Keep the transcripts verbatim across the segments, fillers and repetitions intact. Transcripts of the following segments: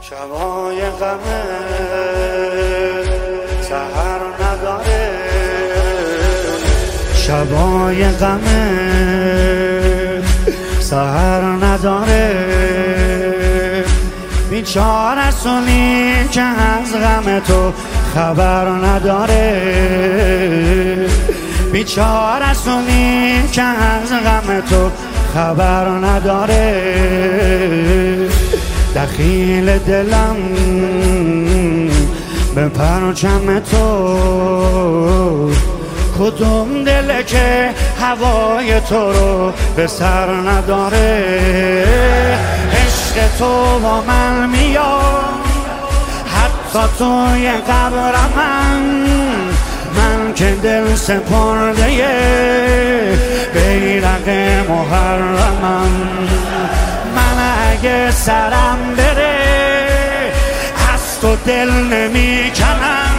شبای غمه سحر نداره، شبای غمه سحر نداره. بیچاره سونی که از غم تو خبر نداره، بیچاره سونی که از غم تو خبر نداره. دخیل دلم به پرچم تو، کدوم دل که هوای تو رو به سر نداره. عشق تو با من میاد حتی توی قبر من، من که دل سپرده بیرق محرمم. من اگه سرم بره از تو دل نمی کنم،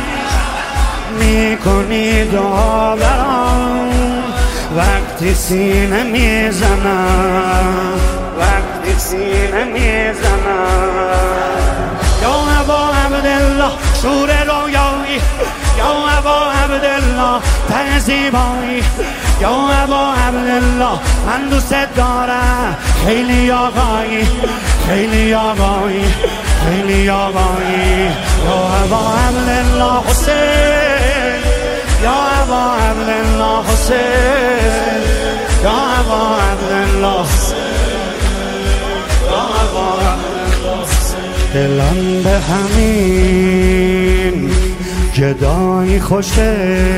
میکنی دعا برام وقتی سینه میزنم، وقتی سینه میزنم. یا ابا عبدالله شور رویایی، یا ابا عبدالله ته زیبایی، یا ابا عبدالله من دوست دارم خیلی آقایی، خیلی آقایی، خیلی آقایی. یا ابا عبدالله حسین، یا ابا عبدالله حسین، یا ابا عبدالله حسین، یا ابا عبدالله حسین. دلم به همین جدایی خوشه،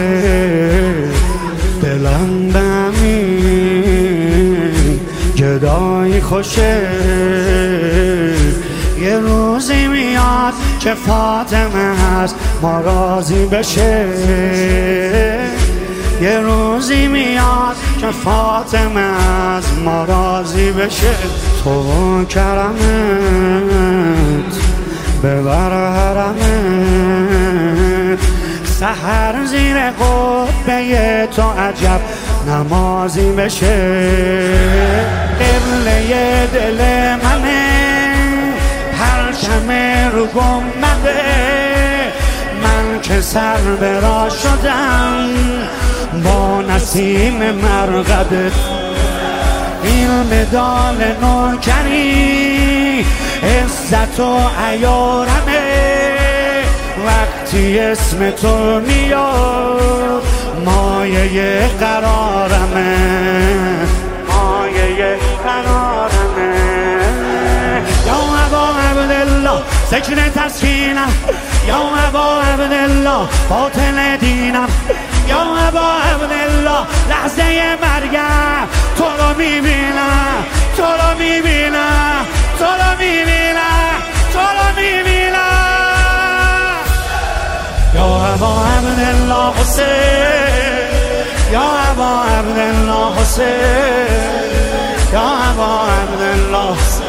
دلم به همین جدایی خوشه. یه روزی میاد که فاطمه از ما راضی بشه، یه روزی میاد که فاطمه از ما راضی بشه. تو کرمت ببر حرمت، سحر زیر قبه تو عجب نمازی بشه. قبله دل منه پرچم رو گنبده، من که سر برا شدم با نسیم مرقدت. این مدال نوکری عزت و عیارمه، وقتی اسم تو میاد مایه قرارمه، مایه قرارمه. یا ابا عبدالله ذکر تسکینم، یا ابا عبدالله باطن دینم، یا ابا عبدالله لحظه مرگم تو رو میبینم، تو رو میبینم، تو رو میبینم، تو رو میبینم. یا ابا عبدالله حسین، یا ابا عبدالله حسین، یا ابا عبدالله حسین.